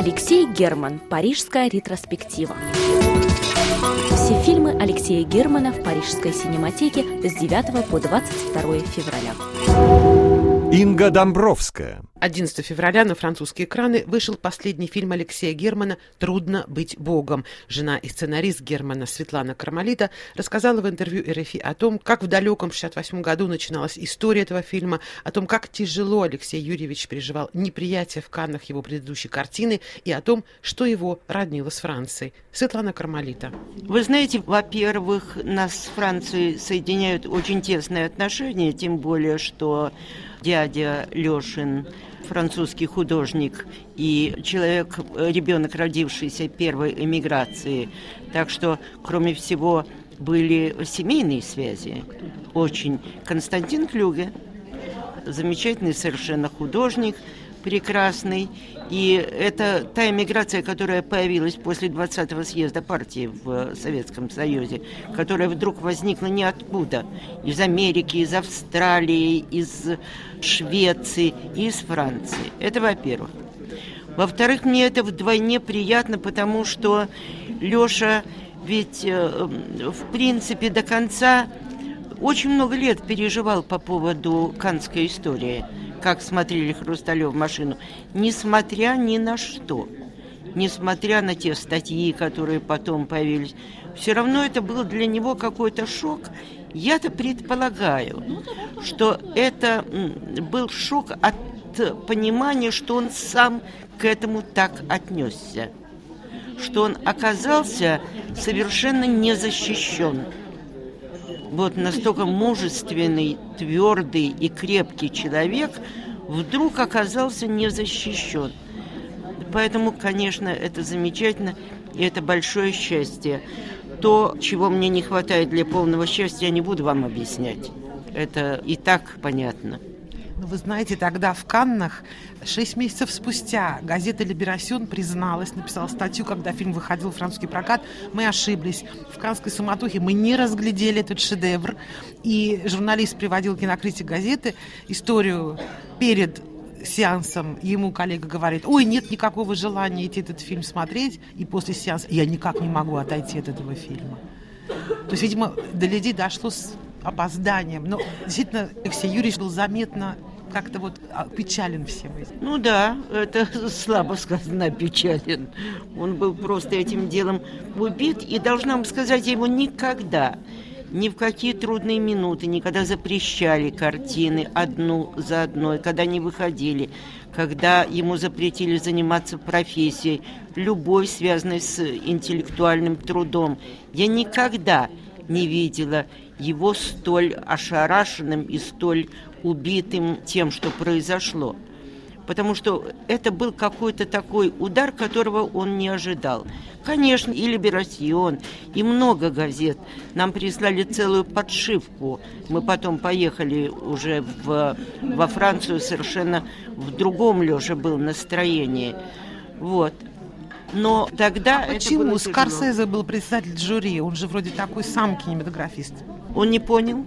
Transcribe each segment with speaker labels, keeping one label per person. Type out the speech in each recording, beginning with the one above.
Speaker 1: Алексей Герман. Парижская ретроспектива. Все фильмы Алексея Германа в Парижской синематеке с 9 по 22 февраля.
Speaker 2: Инга Домбровская.
Speaker 3: 11 февраля на французские экраны вышел последний фильм Алексея Германа «Трудно быть Богом». Жена и сценарист Германа Светлана Кармалита рассказала в интервью РФИ о том, как в далеком 1968 году начиналась история этого фильма, о том, как тяжело Алексей Юрьевич переживал неприятие в Каннах его предыдущей картины и о том, что его роднило с Францией. Светлана Кармалита.
Speaker 4: Вы знаете, во-первых, нас с Францией соединяют очень тесные отношения, тем более, что дядя Лешин французский художник и человек, ребенок, родившийся первой эмиграции. Так что, кроме всего, были семейные связи. Очень. Константин Клюге, замечательный совершенно художник, прекрасный. И это та эмиграция, которая появилась после 20-го съезда партии в Советском Союзе, которая вдруг возникла ниоткуда. Из Америки, из Австралии, из Швеции и из Франции. Это во-первых. Во-вторых, мне это вдвойне приятно, потому что Леша ведь, в принципе, до конца очень много лет переживал по поводу каннской истории, как смотрели «Хрусталев машину», несмотря ни на что, несмотря на те статьи, которые потом появились, все равно это был для него какой-то шок. Я-то предполагаю, что это был шок от понимания, что он сам к этому так отнесся, что он оказался совершенно незащищен. Вот настолько мужественный, твердый и крепкий человек вдруг оказался незащищен. Поэтому, конечно, это замечательно, и это большое счастье. То, чего мне не хватает для полного счастья, я не буду вам объяснять. Это и так понятно.
Speaker 3: Вы знаете, тогда в Каннах 6 месяцев спустя газета «Либерасьон» призналась, написала статью, когда фильм выходил в французский прокат. Мы ошиблись. В каннской суматохе мы не разглядели этот шедевр. И журналист приводил кинокритик газеты историю перед сеансом. Ему коллега говорит: ой, нет никакого желания идти этот фильм смотреть. И после сеанса: я никак не могу отойти от этого фильма. То есть, видимо, до людей дошло с опозданием. Но действительно, Алексей Юрьевич был заметно как-то вот печален всем этим.
Speaker 4: Ну да, это слабо сказано, печален. Он был просто этим делом убит. И должна вам сказать, ему никогда, ни в какие трудные минуты, никогда запрещали картины одну за одной, когда не выходили, когда ему запретили заниматься профессией, любой, связанной с интеллектуальным трудом. Я никогда не видела его столь ошарашенным и столь убитым тем, что произошло. Потому что это был какой-то такой удар, которого он не ожидал. Конечно, и «Либерасьон», и много газет нам прислали целую подшивку. Мы потом поехали уже во Францию, совершенно в другом Лёше был настроении. Вот. Но тогда
Speaker 3: почему
Speaker 4: это было
Speaker 3: Скорсезе был председатель жюри? Он же вроде такой сам кинематографист.
Speaker 4: Он не понял.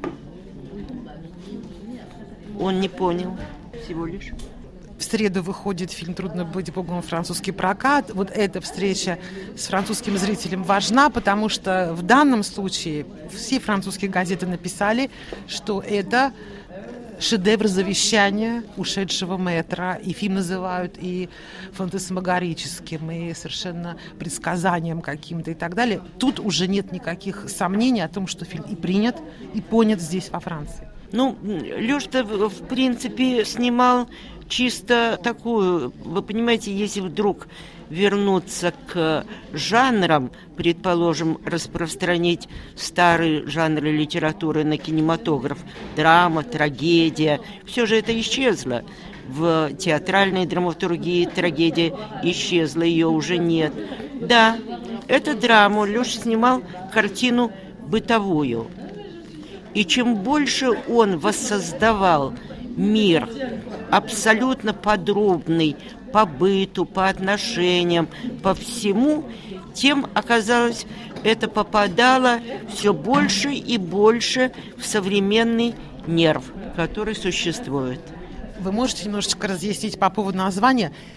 Speaker 4: Он не понял всего лишь.
Speaker 3: В среду выходит фильм «Трудно быть Богом» в французский прокат. Вот эта встреча с французским зрителем важна, потому что в данном случае все французские газеты написали, что это шедевр завещания ушедшего мэтра, и фильм называют и фантасмагорическим, и совершенно предсказанием каким-то и так далее. Тут уже нет никаких сомнений о том, что фильм и принят, и понят здесь, во Франции.
Speaker 4: Ну, Лёша, в принципе, снимал чисто такую, вы понимаете, если вдруг вернуться к жанрам, предположим, распространить старые жанры литературы на кинематограф, драма, трагедия, все же это исчезло. В театральной драматургии трагедия исчезла, ее уже нет. Да, это драму. Леша снимал картину бытовую. И чем больше он воссоздавал мир, абсолютно подробный, по быту, по отношениям, по всему, тем, оказалось, это попадало все больше и больше в современный нерв, который существует.
Speaker 3: Вы можете немножечко разъяснить по поводу названия?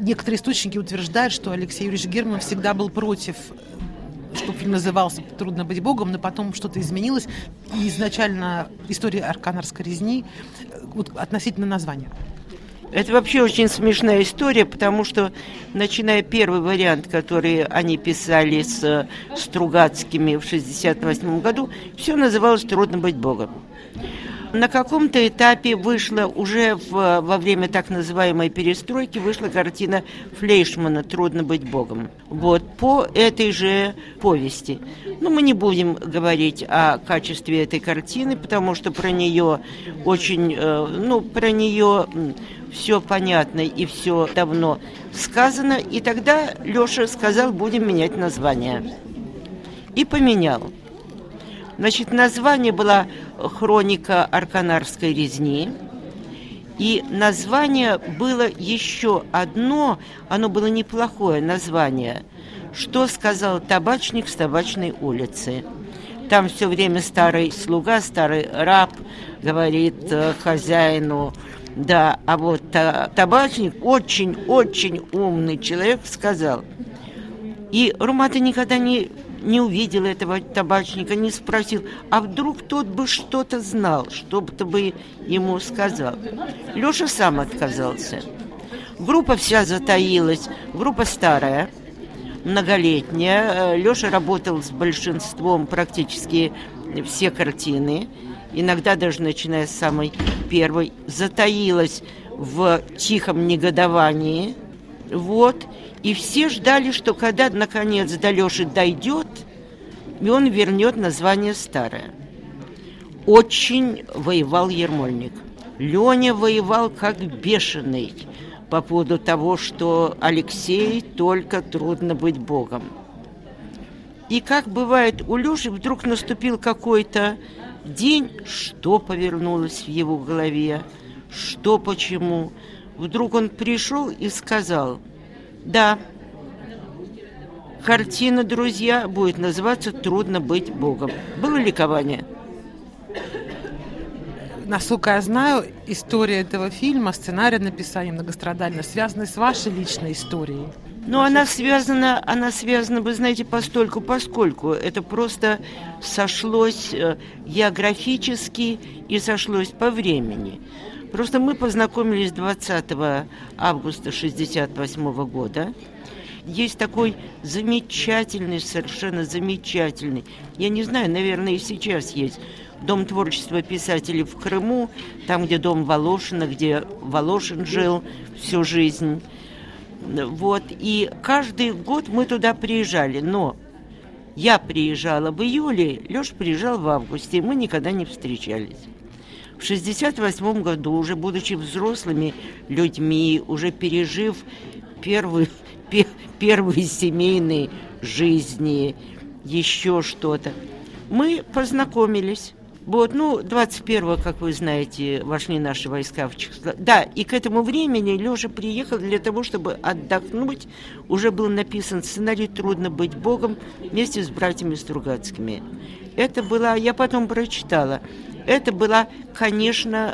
Speaker 3: некоторые источники утверждают, что Алексей Юрьевич Германов всегда был против, чтобы фильм назывался «Трудно быть Богом», но потом что-то изменилось, и изначально история Арканарской резни вот, относительно названия.
Speaker 4: Это вообще очень смешная история, потому что, начиная первый вариант, который они писали с Стругацкими в 1968 году, все называлось «Трудно быть Богом». На каком-то этапе вышла уже во время так называемой перестройки вышла картина Флейшмана «Трудно быть Богом». Вот, по этой же повести. Но мы не будем говорить о качестве этой картины, потому что про нее очень, про нее все понятно и все давно сказано. И тогда Леша сказал, будем менять название. И поменял. Значит, название было «Хроника Арканарской резни». И название было еще одно, оно было неплохое название. «Что сказал табачник с табачной улицы». Там все время старый слуга, старый раб говорит хозяину, да, а вот табачник, очень-очень умный человек, сказал. И Румата никогда не увидел этого табачника, не спросил, а вдруг тот бы что-то знал, что-то бы ему сказал. Леша сам отказался. Группа вся затаилась, группа старая, многолетняя. Леша работал с большинством практически все картины, иногда даже начиная с самой первой, затаилась в тихом негодовании. Вот. И все ждали, что когда, наконец, до Леши дойдет, и он вернет название старое. Очень воевал Ермольник. Леня воевал как бешеный по поводу того, что Алексей только трудно быть Богом. И как бывает у Леши, вдруг наступил какой-то день, что повернулось в его голове, что почему. Вдруг он пришел и сказал: да, картина, друзья, будет называться «Трудно быть Богом». Было ликование?
Speaker 3: Насколько я знаю, история этого фильма, сценарий написания многострадально связаны с вашей личной историей.
Speaker 4: Ну, она связана, вы знаете, поскольку это просто сошлось географически и сошлось по времени. Просто мы познакомились 20 августа 1968 года. Есть такой замечательный, совершенно замечательный, я не знаю, наверное, и сейчас есть, Дом творчества писателей в Крыму, там, где дом Волошина, где Волошин жил всю жизнь. Вот, и каждый год мы туда приезжали, но я приезжала в июле, Леша приезжал в августе, и мы никогда не встречались. В 1968 году, уже будучи взрослыми людьми, уже пережив первые семейные жизни, еще что-то, мы познакомились. Вот, 21-го, как вы знаете, вошли наши войска в Чехословакию. Да, и к этому времени Леша приехал для того, чтобы отдохнуть. Уже был написан сценарий «Трудно быть Богом» вместе с братьями Стругацкими. Это была, я потом прочитала, это была, конечно,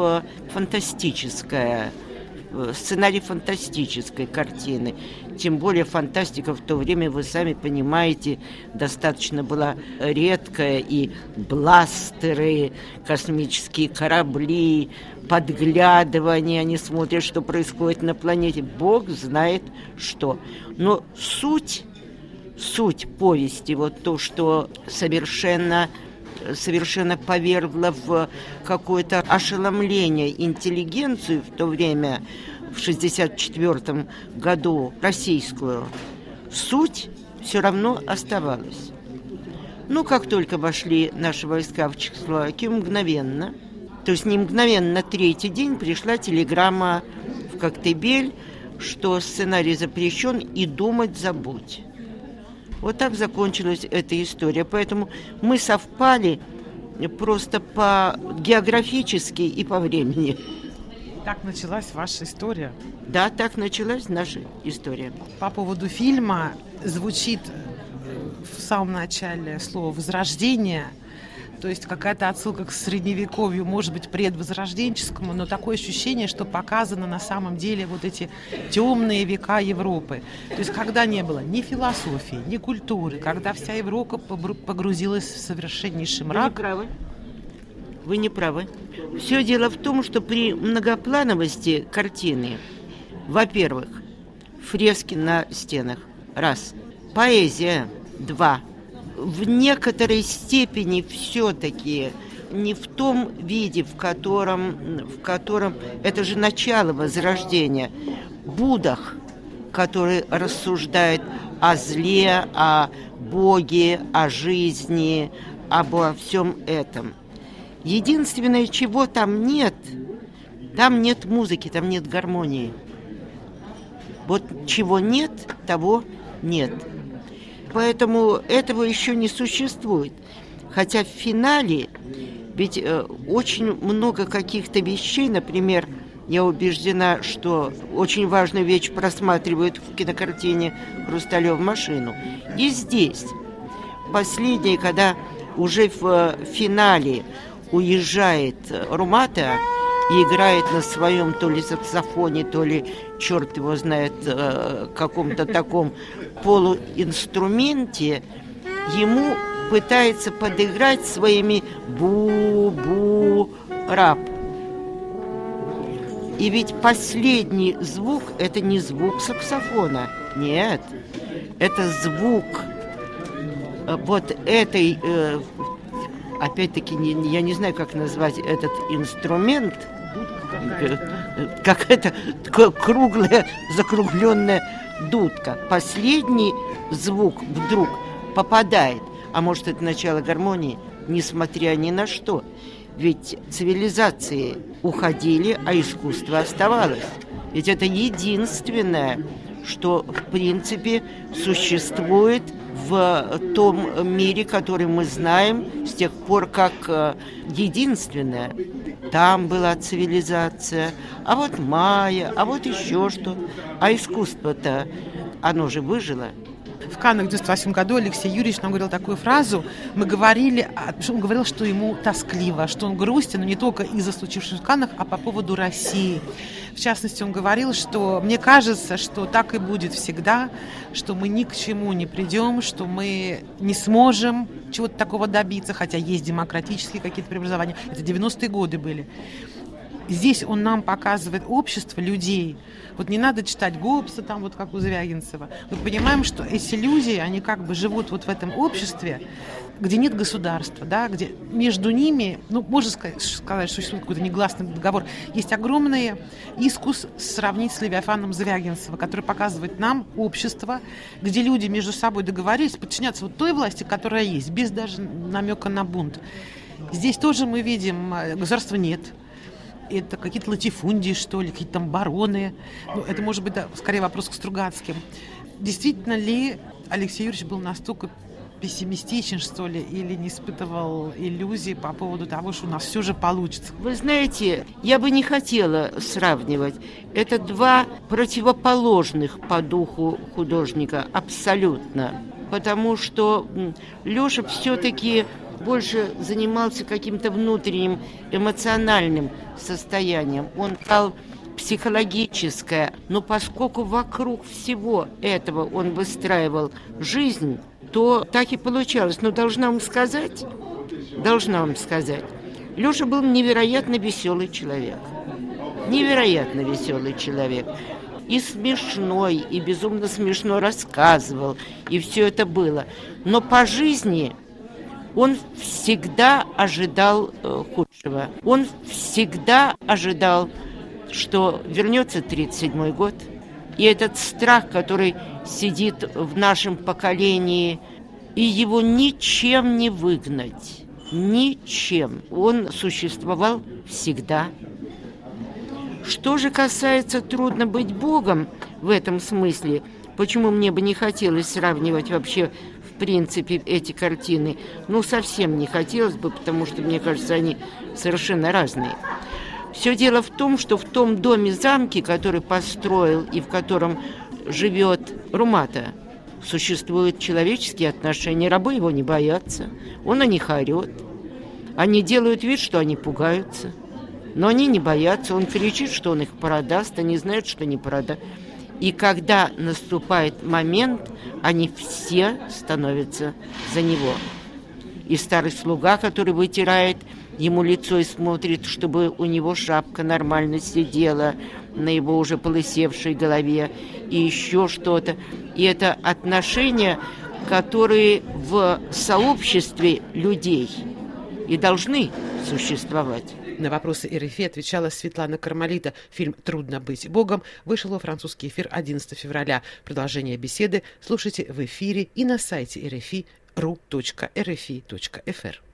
Speaker 4: сценарий фантастической картины. Тем более фантастика в то время, вы сами понимаете, достаточно была редкая. И бластеры, космические корабли, подглядывание, они смотрят, что происходит на планете. Бог знает что. Но суть повести, вот то, что совершенно повергло в какое-то ошеломление интеллигенцию в то время, в 1964 году, российскую, суть все равно оставалась. Как только вошли наши войска в Чехословакию, мгновенно, то есть не мгновенно, на третий день пришла телеграмма в Коктебель, что сценарий запрещен и думать забудь. Вот так закончилась эта история. Поэтому мы совпали просто географически и по времени.
Speaker 3: Так началась ваша история?
Speaker 4: Да, так началась наша история.
Speaker 3: По поводу фильма звучит в самом начале слово «возрождение». То есть какая-то отсылка к средневековью, может быть, предвозрожденческому, но такое ощущение, что показано на самом деле вот эти темные века Европы. То есть когда не было ни философии, ни культуры, когда вся Европа погрузилась в совершеннейший мрак.
Speaker 4: Вы не правы. Все дело в том, что при многоплановости картины, во-первых, фрески на стенах, раз, поэзия, два, в некоторой степени все-таки не в том виде, в котором это же начало Возрождения, Буддах, который рассуждает о зле, о Боге, о жизни, обо всем этом. Единственное, чего там нет музыки, там нет гармонии. Вот чего нет, того нет. Поэтому этого еще не существует. Хотя в финале ведь очень много каких-то вещей, например, я убеждена, что очень важную вещь просматривают в кинокартине «Хрусталев машину». И здесь, последнее, когда уже в финале уезжает Румата и играет на своем то ли саксофоне, то ли, черт его знает, каком-то таком полуинструменте, ему пытается подыграть своими бу-бу-рап. И ведь последний звук – это не звук саксофона, нет, это звук вот этой, опять-таки, я не знаю, как назвать этот инструмент, как это круглая, закругленная дудка. Последний звук вдруг попадает, а может, это начало гармонии, несмотря ни на что. Ведь цивилизации уходили, а искусство оставалось. Ведь это единственное, что, в принципе, существует в том мире, который мы знаем с тех пор, как единственное. Там была цивилизация, а вот майя, а вот еще что. А искусство-то, оно же выжило.
Speaker 3: В Каннах в 1998 году Алексей Юрьевич нам говорил такую фразу. Он говорил, что ему тоскливо, что он грустен, но не только из-за случившегося в Каннах, а по поводу России. В частности, он говорил, что мне кажется, что так и будет всегда, что мы ни к чему не придем, что мы не сможем чего-то такого добиться, хотя есть демократические какие-то преобразования. Это 90-е годы были. Здесь он нам показывает общество людей. Вот не надо читать Гоббса, там вот как у Звягинцева. Мы понимаем, что эти люди, они как бы живут вот в этом обществе, где нет государства, да, где между ними, можно сказать, что существует какой-то негласный договор. Есть огромный искус сравнить с Левиафаном Звягинцева, который показывает нам общество, где люди между собой договорились подчиняться вот той власти, которая есть, без даже намека на бунт. Здесь тоже мы видим, государства нет. Это какие-то латифундии, что ли, какие-то там бароны. Это может быть, да, скорее вопрос к Стругацким. Действительно ли Алексей Юрьевич был настолько пессимистичен, что ли, или не испытывал иллюзий по поводу того, что у нас все же получится?
Speaker 4: Вы знаете, я бы не хотела сравнивать. Это два противоположных по духу художника, абсолютно. Потому что Леша все-таки больше занимался каким-то внутренним эмоциональным состоянием. Он дал психологическое, но поскольку вокруг всего этого он выстраивал жизнь, то так и получалось. Но должна вам сказать, Леша был невероятно веселый человек. Невероятно веселый человек. И смешной, и безумно смешно рассказывал, и все это было. Но по жизни он всегда ожидал худшего. Он всегда ожидал, что вернется 1937 год. И этот страх, который сидит в нашем поколении, и его ничем не выгнать. Ничем. Он существовал всегда. Что же касается «Трудно быть Богом» в этом смысле, почему мне бы не хотелось сравнивать вообще в принципе эти картины, совсем не хотелось бы, потому что, мне кажется, они совершенно разные. Все дело в том, что в том доме-замке, который построил и в котором живет Румата, существуют человеческие отношения. Рабы его не боятся, он о них орет. Они делают вид, что они пугаются, но они не боятся. Он кричит, что он их продаст, они знают, что не продаст. И когда наступает момент, они все становятся за него. И старый слуга, который вытирает ему лицо и смотрит, чтобы у него шапка нормально сидела на его уже полысевшей голове, и еще что-то. И это отношения, которые в сообществе людей и должны существовать.
Speaker 3: На вопросы РФИ отвечала Светлана Кармалита. Фильм «Трудно быть Богом» вышел во французский эфир 11 февраля. Продолжение беседы слушайте в эфире и на сайте rfi.ru.rfi.fr.